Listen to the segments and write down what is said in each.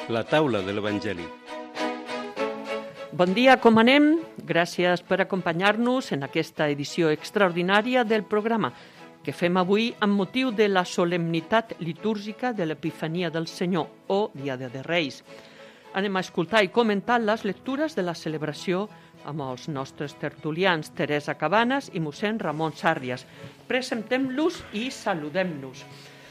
La taula de l'Evangeli. Bon dia, com anem? Gràcies per acompanyar-nos en aquesta edició extraordinària del programa que fem avui amb motiu de la solemnitat litúrgica de l'Epifania del Senyor o Diada de Reis. Anem a escoltar i comentar les lectures de la celebració amb els nostres tertulians Teresa Cabanes i mossèn Ramon Sàrrias. Presentem-los i saludem-nos.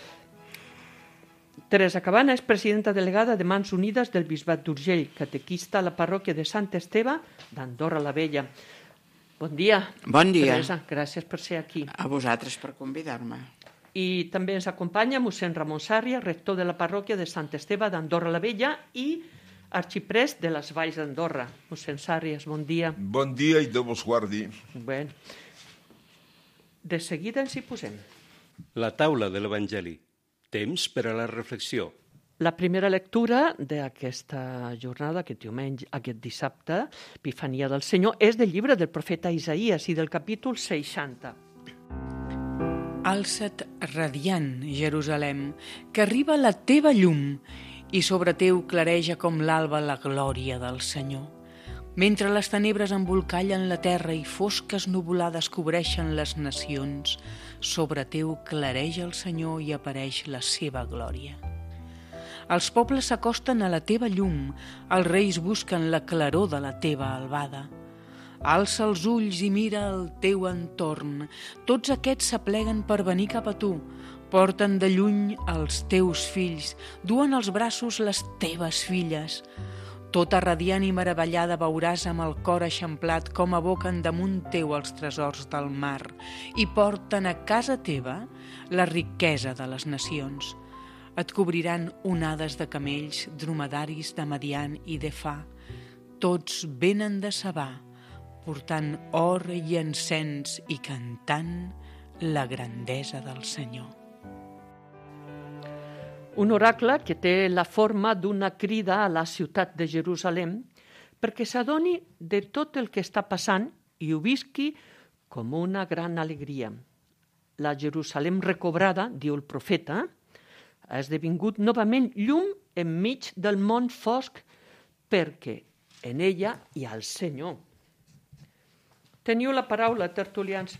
Teresa Cabana és presidenta delegada de Mans Unides del Bisbat d'Urgell, catequista a la parròquia de Sant Esteve d'Andorra la Vella. Bon dia. Bon dia. Teresa, gràcies per ser aquí. A vosaltres per convidar-me. I també ens acompanya mossèn Ramon Sàrrias, rector de la parròquia de Sant Esteve d'Andorra la Vella i arxiprest de les Valls d'Andorra. Mossèn Sàrrias, bon dia. Bon dia i Déu vos guardi. Bé. De seguida ens hi posem. La taula de l'Evangeli. Temps per a la reflexió. La primera lectura d'aquesta jornada, aquest dissabte, Epifania del Senyor, és del llibre del profeta Isaïes i del capítol 60. Alça't radiant, Jerusalem, que arriba la teva llum i sobre teu clareja com l'alba la glòria del Senyor. Mentre les tenebres embolcallen la terra i fosques nuvolades cobreixen les nacions, sobre teu clareja el Senyor i apareix la seva glòria. Els pobles s'acosten a la teva llum, els reis busquen la claror de la teva albada. Alça els ulls i mira el teu entorn, tots aquests s'apleguen per venir cap a tu, porten de lluny els teus fills, duen als braços les teves filles. Tota radiant i meravellada veuràs amb el cor eixamplat com aboquen damunt teu els tresors del mar i porten a casa teva la riquesa de les nacions. Et cobriran onades de camells, dromedaris de Madian i d'Efà. Tots venen de Sabà, portant or i encens i cantant la grandesa del Senyor. Un oracle que té la forma d'una crida a la ciutat de Jerusalem perquè s'adoni de tot el que està passant i ho visqui com una gran alegria. La Jerusalem recobrada, diu el profeta, ha esdevingut novament llum enmig del món fosc perquè en ella hi ha el Senyor. Teniu la paraula, tertulians.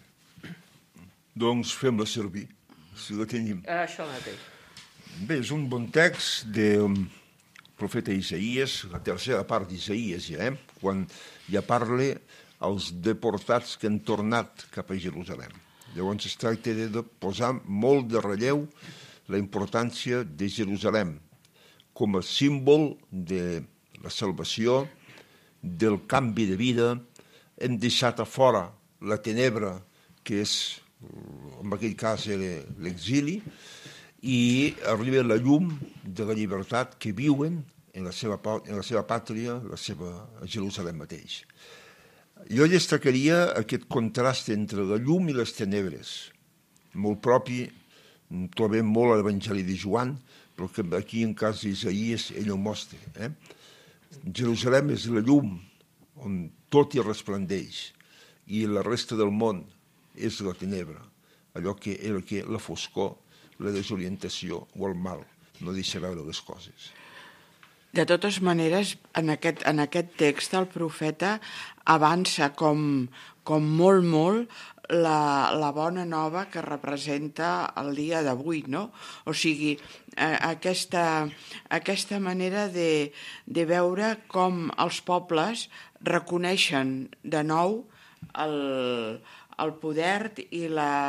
Doncs fem-la servir, si la tenim. Això mateix. Bé, és un bon text del profeta Isaïes, la tercera part d'Isaïes, quan ja parla els deportats que han tornat cap a Jerusalem. Llavors es tracta de posar molt de relleu la importància de Jerusalem com a símbol de la salvació, del canvi de vida. Hem deixat a fora la tenebra, que és, en aquell cas, l'exili, i arriba la llum de la llibertat que viuen en la seva pàtria, la seva Jerusalem mateix. Jo destacaria aquest contrast entre la llum i les tenebres, molt propi, trobem molt a l'Evangeli de Joan, però que aquí en cas d'Isaïes ell ho mostra. Jerusalem és la llum on tot hi resplendeix i la resta del món és la tenebra, allò que era la foscor, la desorientació o el mal, no deixa veure les coses. De totes maneres, en aquest text el profeta avança com molt la bona nova que representa el dia d'avui, no? O sigui, aquesta manera de veure com els pobles reconeixen de nou el poder i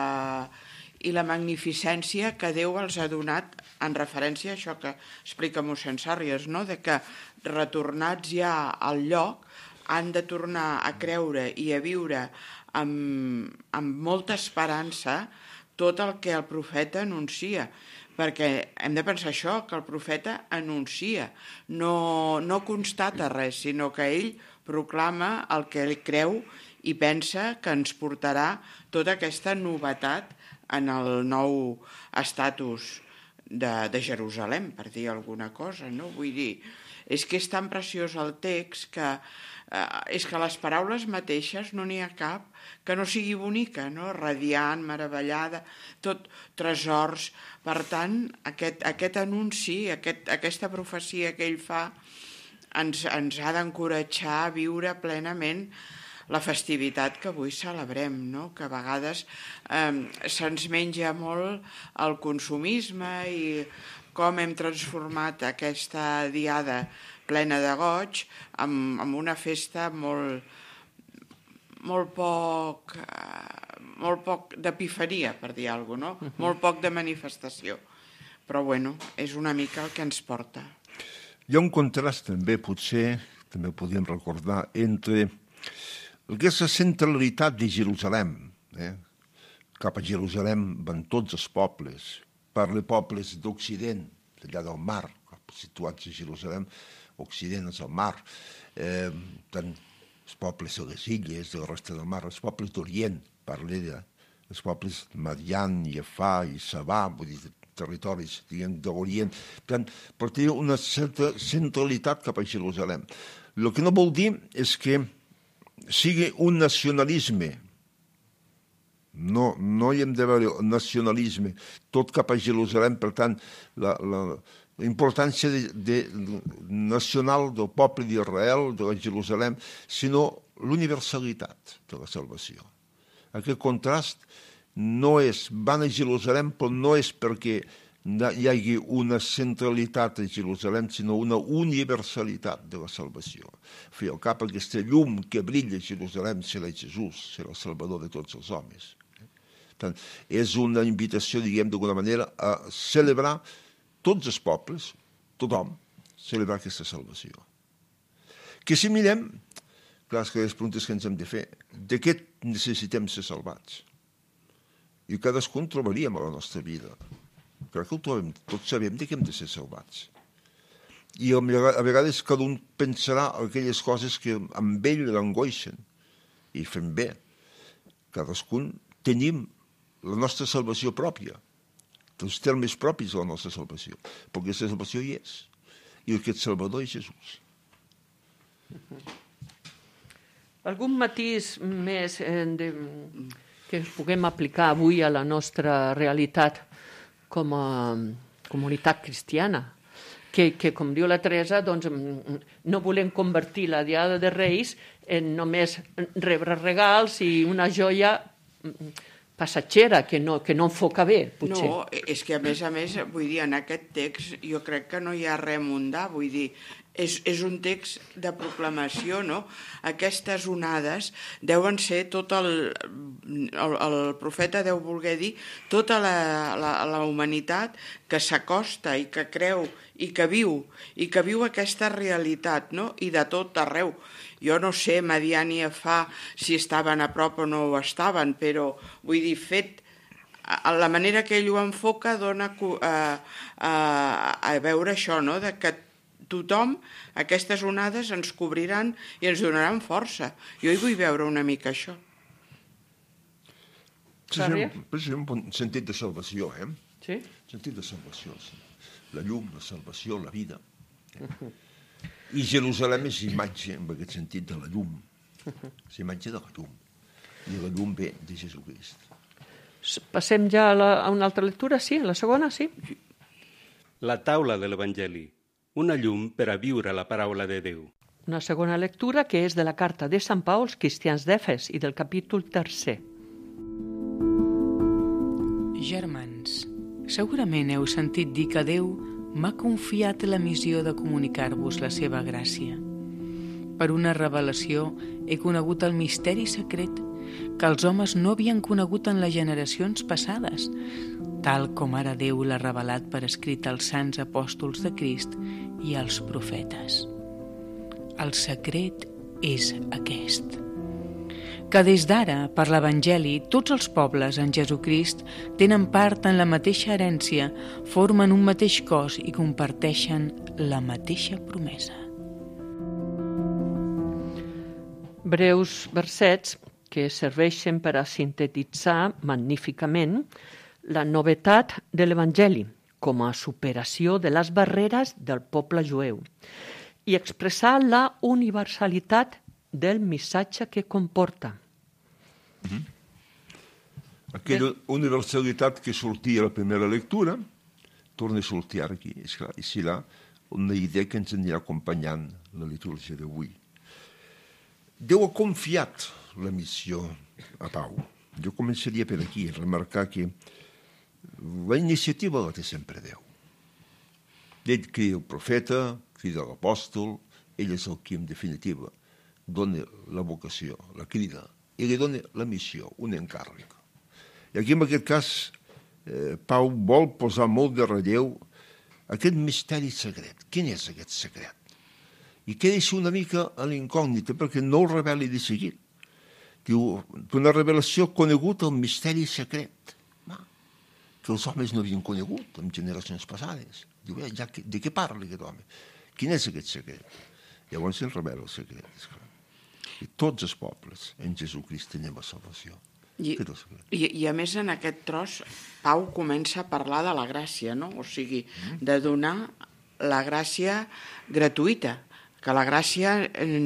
la magnificència que Déu els ha donat en referència a això que explica mossèn Sàrrias, no? De que retornats ja al lloc han de tornar a creure i a viure amb molta esperança tot el que el profeta anuncia, perquè hem de pensar això, que el profeta anuncia, no constata res, sinó que ell proclama el que ell creu i pensa que ens portarà tota aquesta novetat en el nou estatus de Jerusalem, per dir alguna cosa, no? Vull dir, és que és tan preciós el text que és que les paraules mateixes no n'hi ha cap que no sigui bonica, no? Radiant, meravellada, tot tresors. Per tant, aquest anunci, aquesta profecia que ell fa ens ha d'encoratjar a viure plenament la festivitat que avui celebrem, no? Que a vegades se'ns menja molt el consumisme i com hem transformat aquesta diada plena de goig en una festa molt poc d'epifania, per dir alguna cosa, no? Molt poc de manifestació. Però bueno, és una mica el que ens porta. Hi ha un contrast també, potser, també podríem recordar, entre aquesta centralitat de Jerusalem. Cap a Jerusalem van tots els pobles, parla pobles d'Occident, d'allà del mar, situats a Jerusalem, Occident és el mar, tant els pobles de les illes, de la resta del mar, els pobles d'Orient, parla dels pobles Madian, Jafà i Sabà, vull dir, territoris, diguem, d'Orient, per tenir una certa centralitat cap a Jerusalem. El que no vol dir és que sigui un nacionalisme. No hi hem de veure nacionalisme, tot cap a Jerusalem, per tant, la importància nacional del poble d'Israel, de la Jerusalem, sinó l'universalitat de la salvació. Aquest contrast no és, van a Jerusalem, però no és perquè hi hagi una centralitat a Jerusalem, sinó una universalitat de la salvació. Fer al cap aquesta llum que brilla a Jerusalem serà Jesús, serà el Salvador de tots els homes. Tant, és una invitació, diguem, d'alguna manera, a celebrar tots els pobles, tothom, celebrar aquesta salvació. Que si mirem, clar, que les preguntes que ens hem de fer, de què necessitem ser salvats? I cadascun trobaríem a la nostra vida. Crec que ho trobem, tots sabem de què hem de ser salvats. I a vegades cada un pensarà aquelles coses que amb ell l'angoixen. I fem bé. Cadascun tenim la nostra salvació pròpia, els termes propis de la nostra salvació. Perquè aquesta salvació hi és. I aquest Salvador és Jesús. Algun matís més que puguem aplicar avui a la nostra realitat com a comunitat cristiana, que com diu la Teresa, doncs, no volem convertir la Diada de Reis en només rebre regals i una joia passatgera que no enfoca bé, potser. No, és que a més, vull dir, en aquest text jo crec que no hi ha res mundà, vull dir, és un text de proclamació, no? Aquestes onades deuen ser tot el profeta deu voler dir tota la humanitat que s'acosta i que creu i que viu aquesta realitat, no? I de tot arreu. Jo no sé, Madian i Jafà, si estaven a prop o no ho estaven, però vull dir, la manera que ell ho enfoca dona a veure això, no? De que tothom, aquestes onades ens cobriran i ens donaran força. Jo hi vull veure una mica això. És un sentit de salvació, Sí? Sentit de salvació, sí. La llum, la salvació, la vida. I Jerusalem és imatge, en aquest sentit, de la llum. És imatge de la llum. I la llum ve de Jesucrist. Passem ja a una altra lectura, sí? La segona, sí? La taula de l'Evangeli. Una llum per a viure la paraula de Déu. Una segona lectura que és de la carta de Sant Pau als cristians d'Efes i del capítol 3. Germans, segurament heu sentit dir que Déu m'ha confiat la missió de comunicar-vos la seva gràcia. Per una revelació he conegut el misteri secret que els homes no havien conegut en les generacions passades, tal com ara Déu l'ha revelat per escrit als sants apòstols de Crist i als profetes. El secret és aquest, que des d'ara, per l'Evangeli, tots els pobles en Jesucrist tenen part en la mateixa herència, formen un mateix cos i comparteixen la mateixa promesa. Breus versets que serveixen per a sintetitzar magníficament la novetat de l'Evangeli, com a superació de les barreres del poble jueu i expressar la universalitat del missatge que comporta. Aquella universalitat que sortia a la primera lectura torna a sortir ara aquí. És clar, i serà una idea que ens anirà acompanyant la litúrgia d'avui. Déu ha confiat la missió a Pau. Jo començaria per aquí, a remarcar que la iniciativa la té sempre Déu. Ell crida el profeta, crida l'apòstol, ell és el qui, en definitiva, dona la vocació, la crida, i li dona la missió, un encàrrec. I aquí, en aquest cas, Pau vol posar molt de relleu aquest misteri secret. Quin és aquest secret? I que deixa una mica a l'incògnita, perquè no el reveli de seguit. Diu, una revelació conegut el misteri secret, que els homes no havien conegut en generacions passades. Diu, ja, de què parla aquest home? Quin és aquest secret? Llavors se'n revela el secret. I tots els pobles en Jesucrist tenim la salvació. I a més en aquest tros Pau comença a parlar de la gràcia, no? O sigui, de donar la gràcia gratuïta, que la gràcia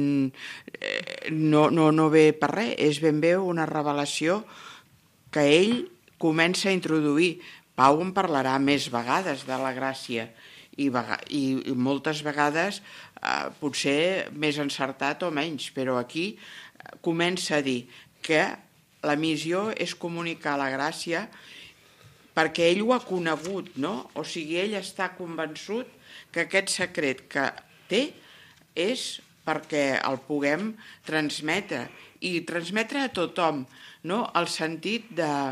no ve per res, és ben bé una revelació que ell comença a introduir. Pau en parlarà més vegades de la gràcia i moltes vegades potser més encertat o menys, però aquí comença a dir que la missió és comunicar la gràcia perquè ell ho ha conegut, no? O sigui, ell està convençut que aquest secret que té és perquè el puguem transmetre i transmetre a tothom, no? El sentit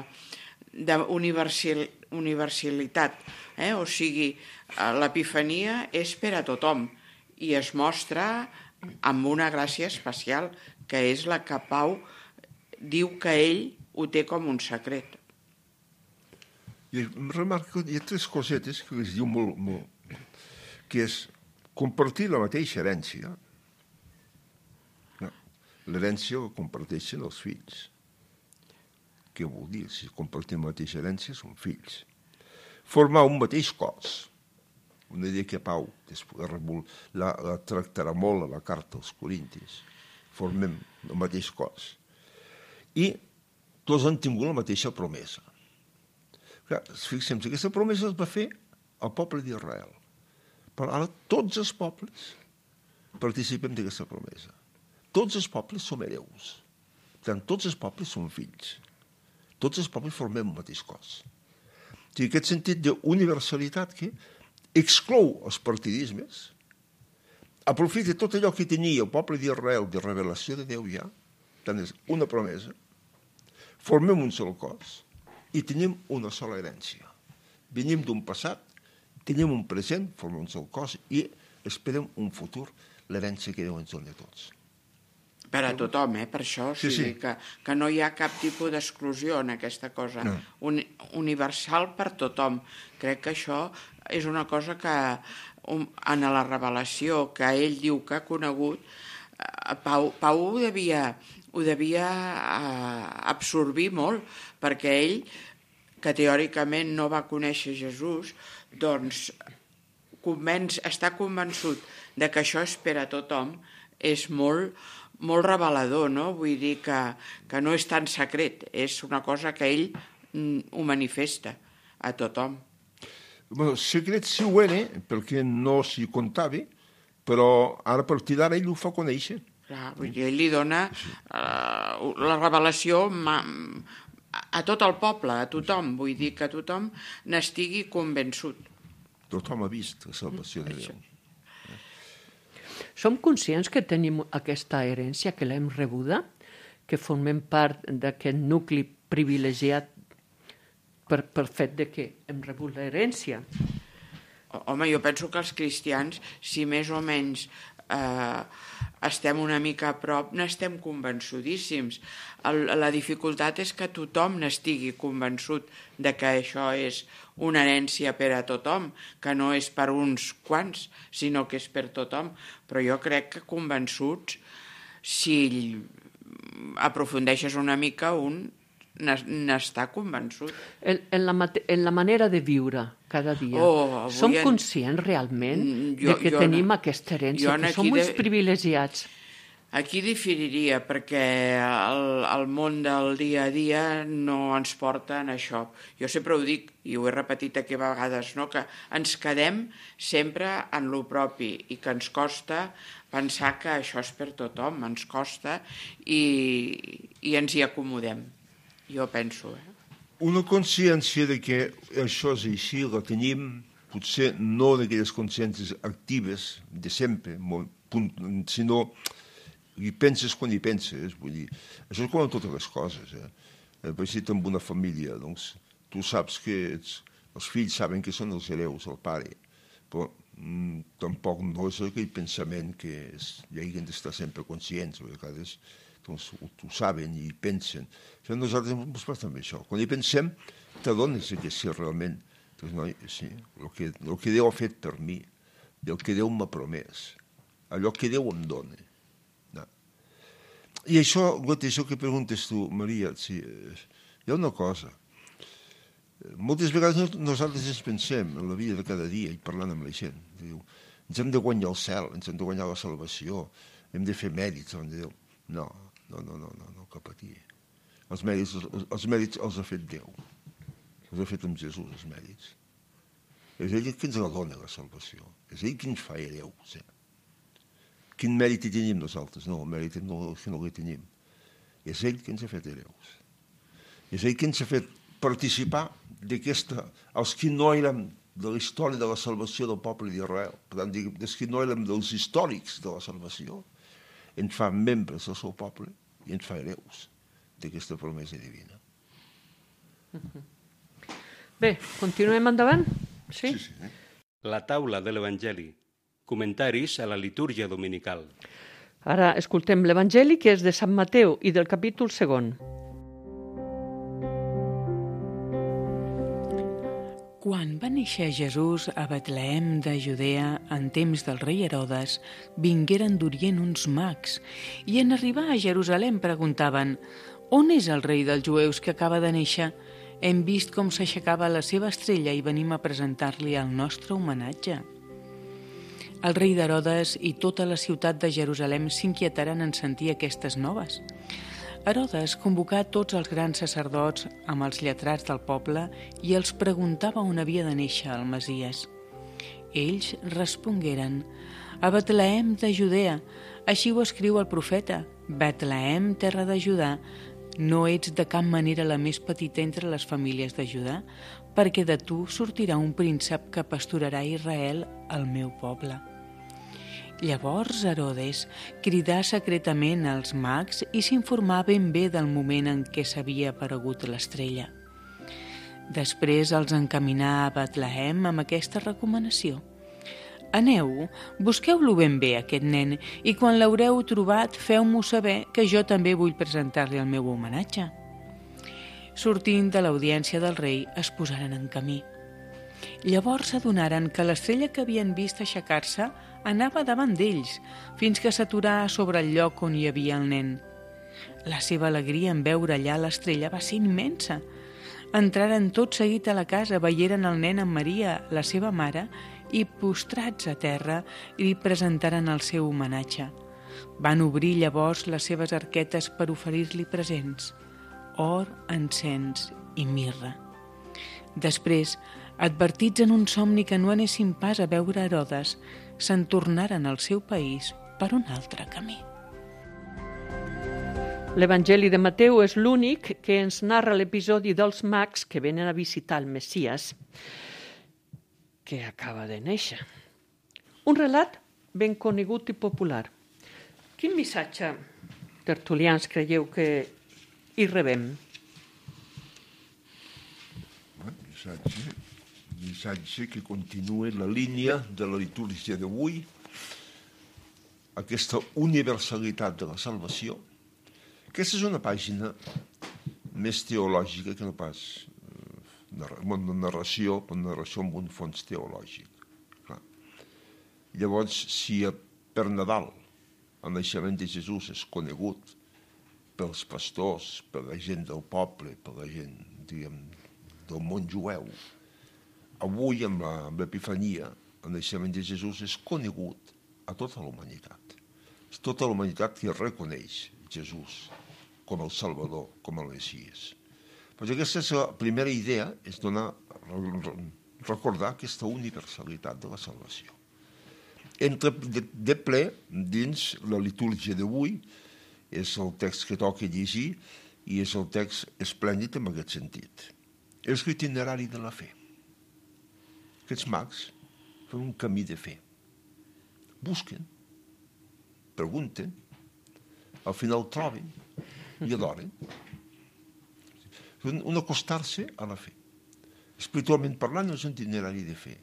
d'universalitat, o sigui, l'epifania és per a tothom i es mostra amb una gràcia especial, que és la que Pau diu que ell ho té com un secret. I remarco, hi ha tres cosetes que es diu molt, que és compartir la mateixa herència. L'herència la comparteixen els fills. Què vol dir? Si compartim la mateixa herència, són fills. Formar un mateix cos. Una idea que Pau la tractarà molt a la carta als Corintis. Formem el mateix cos. I tots han tingut la mateixa promesa. Fixem, aquesta promesa es va fer al poble d'Israel. Però ara tots els pobles participem d'aquesta promesa. Tots els pobles som hereus. Per tant, tots els pobles són fills. Tots els pobles formem el mateix cos. O sigui, aquest sentit d'universalitat que exclou els partidismes, aprofita tot allò que tenia el poble d'Israel de revelació de Déu ja, tant és una promesa, formem un sol cos i tenim una sola herència. Venim d'un passat, tenim un present, formem un sol cos i esperem un futur, l'herència que Déu ens dona a tots. Per a tothom, per això, o sigui, que no hi ha cap tipus d'exclusió en aquesta cosa. Universal per tothom. Crec que això és una cosa que en la revelació que ell diu que ha conegut, Pau ho devia absorbir molt, perquè ell, que teòricament no va conèixer Jesús, doncs està convençut de que això és per a tothom, és molt revelador, no? Vull dir que no és tan secret, és una cosa que ell ho manifesta a tothom. Bueno, secret sí ho era, perquè no s'hi comptava, però ara a partir d'ara ell ho fa conèixer. Clar, vull dir, ell li dona la revelació a tot el poble, a tothom, vull dir que tothom n'estigui convençut. Tothom ha vist la salvació de Déu. Som conscients que tenim aquesta herència, que l'hem rebuda, que formem part d'aquest nucli privilegiat per fet de que hem rebut l'herència? Home, jo penso que els cristians, si més o menys estem una mica a prop, n'estem convençudíssims. La dificultat és que tothom n'estigui convençut de que això és una herència per a tothom, que no és per uns quants, sinó que és per tothom. Però jo crec que convençuts, si aprofundeixes una mica, un n'està convençut. En la manera de viure cada dia. Som conscients realment que tenim aquesta herència, que som uns privilegiats? Aquí diferiria, perquè el món del dia a dia no ens porta en això. Jo sempre ho dic, i ho he repetit aquí a vegades, no? Que ens quedem sempre en lo propi i que ens costa pensar que això és per tothom, ens costa i ens hi acomodem. Jo penso. Una consciència de que això és així, la tenim, potser no d'aquelles consciències actives de sempre, sinó hi penses quan hi penses, vull dir, això és com en totes les coses. Per si amb una família, doncs, tu saps que els fills saben que són els hereus, el pare, però tampoc no és aquell pensament que hi hagin d'estar sempre conscients, a vegades doncs, ho saben i pensen. Nosaltres ens passa també això. Quan hi pensem, t'adones que si realment, doncs, noi, sí, el que Déu ha fet per mi, el que Déu m'ha promès, allò que Déu em dona. I això que preguntes tu, Maria, sí, hi ha una cosa. Moltes vegades nosaltres ens pensem en la vida de cada dia i parlant amb la gent. Diu, ens hem de guanyar el cel, ens hem de guanyar la salvació, hem de fer mèrits davant de Déu. No, cap aquí. Els mèrits els ha fet Déu. Els ha fet amb Jesús, els mèrits. És ell qui ens la dona, la salvació. És ell qui ens fa hereus. Quin mèrit hi tenim nosaltres? No, el mèrit no el tenim. És ell qui ens ha fet hereus. És ell qui ens ha fet participar d'aquesta... Els que no érem de la història de la salvació del poble d'Israel, per tant, els que no érem dels històrics de la salvació, ens fa membres del seu poble i ens fa hereus d'aquesta promesa divina. Bé, continuem endavant? Sí. La taula de l'Evangeli. Comentaris a la litúrgia dominical. Ara escoltem l'Evangeli, que és de Sant Mateu i del capítol 2. Quan va néixer Jesús a Betlehem de Judea en temps del rei Herodes, vingueren d'Orient uns mags i en arribar a Jerusalem preguntaven: «On és el rei dels jueus que acaba de néixer? Hem vist com s'aixecava la seva estrella i venim a presentar-li el nostre homenatge». El rei d'Herodes i tota la ciutat de Jerusalem s'inquietaren en sentir aquestes noves. Herodes convocà tots els grans sacerdots amb els lletrats del poble i els preguntava on havia de néixer el Messies. Ells respongueren: «A Betlehem de Judea, així ho escriu el profeta, Betlehem, terra de Judà, no ets de cap manera la més petita entre les famílies de Judà, perquè de tu sortirà un príncep que pasturarà Israel, el meu poble». Llavors Herodes cridà secretament als mags i s'informà ben bé del moment en què s'havia aparegut l'estrella. Després els encaminà a Betlehem amb aquesta recomanació: «Aneu, busqueu-lo ben bé, aquest nen, i quan l'haureu trobat, feu-m'ho saber, que jo també vull presentar-li el meu homenatge». Sortint de l'audiència del rei, es posaren en camí. Llavors s'adonaren que l'estrella que havien vist aixecar-se anava davant d'ells, fins que s'aturà sobre el lloc on hi havia el nen. La seva alegria en veure allà l'estrella va ser immensa. Entraren tot seguit a la casa, veieren el nen amb Maria, la seva mare, i postrats a terra li presentaren el seu homenatge. Van obrir llavors les seves arquetes per oferir-li presents: or, encens i mirra. Després, advertits en un somni que no anessin pas a veure Herodes, se'n tornaren al seu país per un altre camí. L'Evangeli de Mateu és l'únic que ens narra l'episodi dels mags que venen a visitar el Messies, que acaba de néixer. Un relat ben conegut i popular. Quin missatge, tertulians, creieu que hi rebem? Missatge que continua la línia de la litúrgia d'avui, aquesta universalitat de la salvació. Aquesta és una pàgina més teològica que no pas una narració amb un fons teològic. Llavors, si per Nadal el naixement de Jesús és conegut pels pastors, per la gent del poble, per la gent, diguem, del món jueu. Avui, amb l'Epifania, el naixement de Jesús és conegut a tota la humanitat. És tota la humanitat que reconeix Jesús com el Salvador, com el Messies. Però aquesta és la primera idea, és recordar aquesta universalitat de la salvació. Entra de ple dins la litúrgia d'avui, és el text que toca llegir i és el text esplèndid en aquest sentit. És l'itinerari de la fe. Aquests mags fan un camí de fe. Busquen, pregunten, al final troben i adoren. Un acostar-se a la fe. Espiritualment parlant és un itinerari de fe.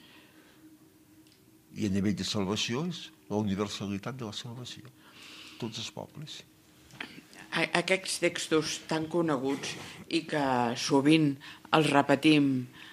I a nivell de salvació és la universalitat de la salvació. Tots els pobles. Aquests textos tan coneguts i que sovint els repetim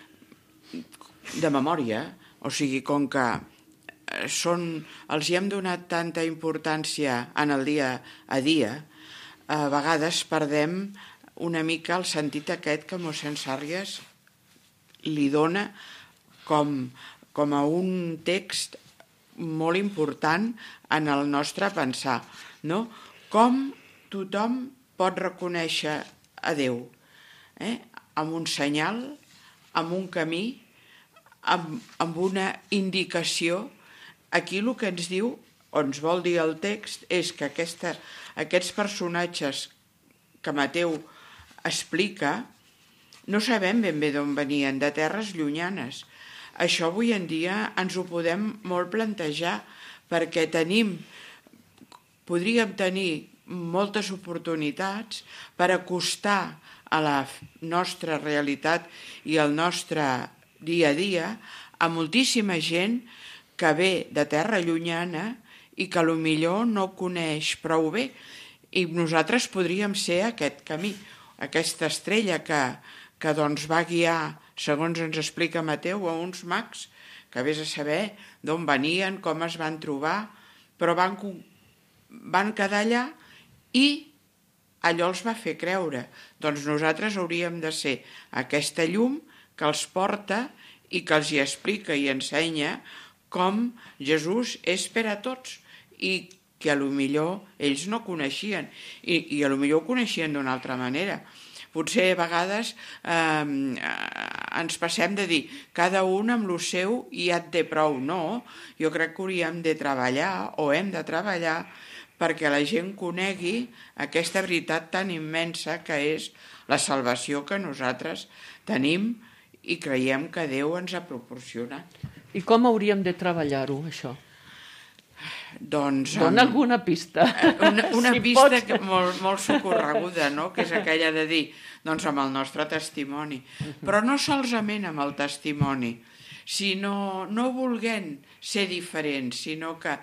de memòria, o sigui, com que els hi hem donat tanta importància en el dia a dia, a vegades perdem una mica el sentit aquest que mossèn Sàrries li dona com a un text molt important en el nostre pensar, no? Com tothom pot reconèixer a Déu, amb un senyal, amb un camí, amb una indicació. Aquí el que ens diu, o ens vol dir el text, és que aquests personatges que Mateu explica no sabem ben bé d'on venien, de terres llunyanes. Això avui en dia ens ho podem molt plantejar, perquè podríem tenir moltes oportunitats per acostar a la nostra realitat i al nostre dia a dia a moltíssima gent que ve de terra llunyana i que potser no coneix prou bé. I nosaltres podríem ser aquest camí, aquesta estrella que doncs va guiar, segons ens explica Mateu, a uns mags que vés a saber d'on venien, com es van trobar, però van quedar allà i allò els va fer creure. Doncs nosaltres hauríem de ser aquesta llum que els porta i que els hi explica i ensenya com Jesús és per a tots i que potser ells no coneixien i potser ho coneixien d'una altra manera. Potser a vegades ens passem de dir cada un amb el seu i ja et té prou. No, jo crec que hauríem de treballar o hem de treballar perquè la gent conegui aquesta veritat tan immensa que és la salvació que nosaltres tenim i creiem que Déu ens ha proporcionat. I com hauríem de treballar-ho, això? Doncs... Dona alguna pista. Una pista molt socorreguda, no? Que és aquella de dir, doncs amb el nostre testimoni. Però no solament amb el testimoni, sinó no volent ser diferents, sinó que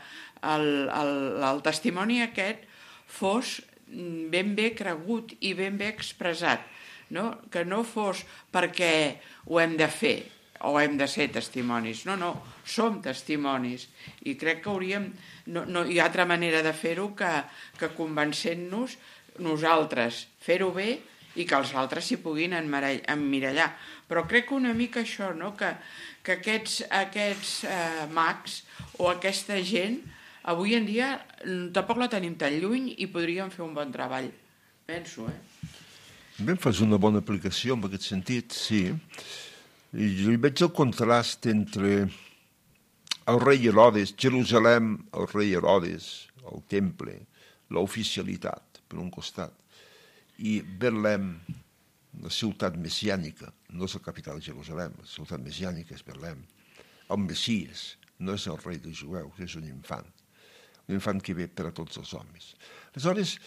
el testimoni aquest fos ben bé cregut i ben bé expressat, no? Que no fos perquè ho hem de fer o hem de ser testimonis. No, som testimonis. I crec que hauríem... No hi ha altra manera de fer-ho que convencent-nos nosaltres, fer-ho bé i que els altres s'hi puguin emmirallar. Però crec que una mica això, no? Que aquests mags o aquesta gent, avui en dia tampoc la tenim tan lluny i podríem fer un bon treball. Penso, Bé, fas una bona aplicació en aquest sentit, sí. I jo hi veig el contrast entre el rei Herodes, Jerusalem, el rei Herodes, el temple, l'oficialitat, per un costat, i Betlem, la ciutat messiànica, no és la capital de Jerusalem, la ciutat messiànica és Betlem. El Messies no és el rei dels jueus, és un infant que ve per a tots els homes. Aleshores,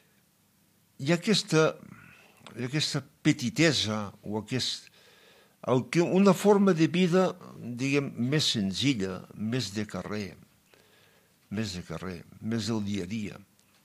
hi ha aquesta petitesa o una forma de vida, diguem, més senzilla, més de carrer, més del dia a dia.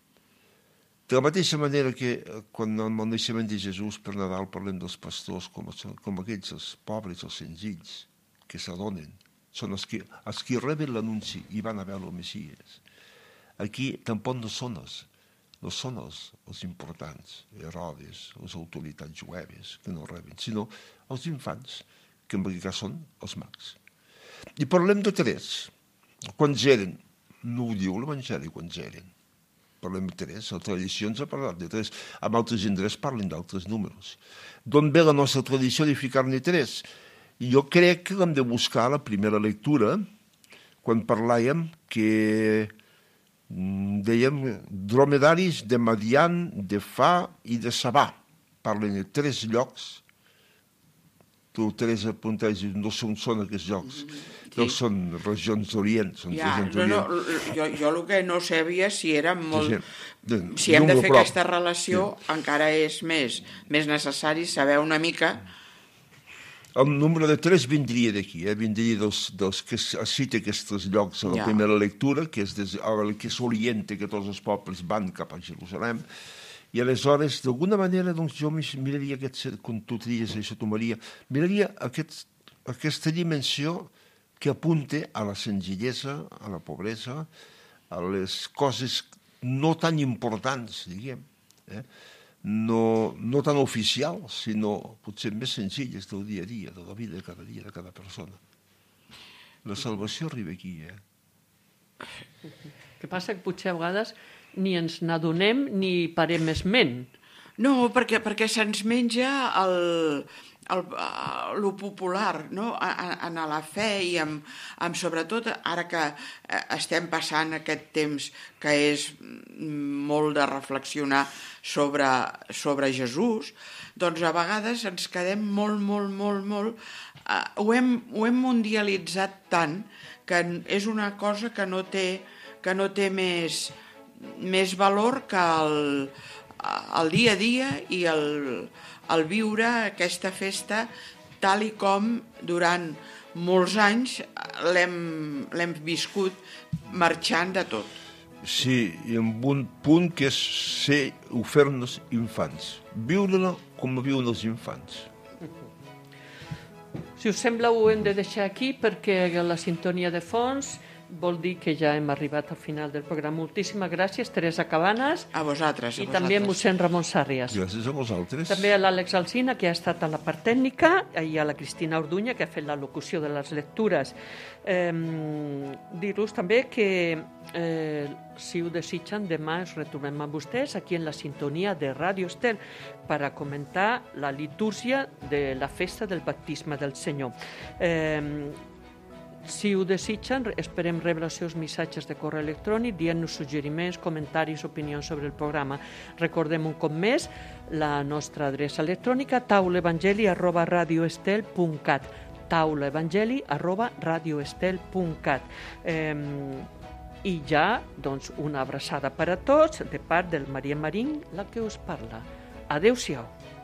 De la mateixa manera que quan amb el naixement de Jesús per Nadal parlem dels pastors com aquells, els pobres, els senzills, que s'adonen, són els que reben l'anunci i van a veure el Messies. Aquí tampoc no són els no són els importants, Herodes, les autoritats jueves, que no reben, sinó els infants, que en aquest cas són els mags. I parlem de 3. Quants eren? No ho diu l'Evangeli, quants eren. Parlem de 3, la tradició ens ha parlat de 3. En altres indrets parlen d'altres números. D'on ve la nostra tradició de ficar-ne 3? Jo crec que l'hem de buscar a la primera lectura, quan parlàvem que dèiem dromedaris de Madian, de Fa i de Sabà. Parlen de 3 llocs. Tu, Teresa, apuntaves, no sé on són aquests llocs. No són regions d'Orient. Jo el que no sabia si era molt... Si hem de fer aquesta relació, encara és més necessari saber una mica... El número de 3 vindria d'aquí, vindria dels que cita aquests llocs a la primera lectura, que és el que s'orienta que tots els pobles van cap a Jerusalem. I aleshores, d'alguna manera, doncs, jo miraria, com tu tries això, tu, Maria, miraria aquesta dimensió que apunta a la senzillesa, a la pobresa, a les coses no tan importants, diguem, no tan oficials, sinó potser més senzilles del dia a dia, de la vida de cada dia, de cada persona. La salvació arriba aquí, El que passa que potser a vegades ni ens n'adonem ni parem esment. No, perquè se'ns menja lo popular, no? En la fe i sobretot ara que estem passant aquest temps que és molt de reflexionar sobre Jesús, doncs a vegades ens quedem molt... Ho hem mundialitzat tant que és una cosa que no té més valor que el dia a dia i el viure aquesta festa tal i com durant molts anys l'hem viscut marxant de tot. Sí, i amb un punt que és fer-nos infants. Viure-la com viuen els infants. Si us sembla, ho hem de deixar aquí perquè la sintonia de fons vol dir que ja hem arribat al final del programa. Moltíssimes gràcies, Teresa Cabanes. A vosaltres. I també a mossèn Ramon Sàrrias. Gràcies a vosaltres. També a l'Àlex Alsina, que ha estat a la part tècnica, i a la Cristina Orduña, que ha fet la locució de les lectures. Dir-vos també que, si ho desitgen, demà ens retrobem amb vostès aquí en la sintonia de Ràdio Estel per a comentar la litúrgia de la festa del baptisme del Senyor. Si ho desitgen, esperem rebre els seus missatges de correu electrònic dient-nos suggeriments, comentaris, opinions sobre el programa. Recordem un cop més la nostra adreça electrònica taulaevangeli@radioestel.cat taulaevangeli@radioestel.cat I ja, doncs, una abraçada per a tots de part del Maria Marín, la que us parla. Adéu-siau.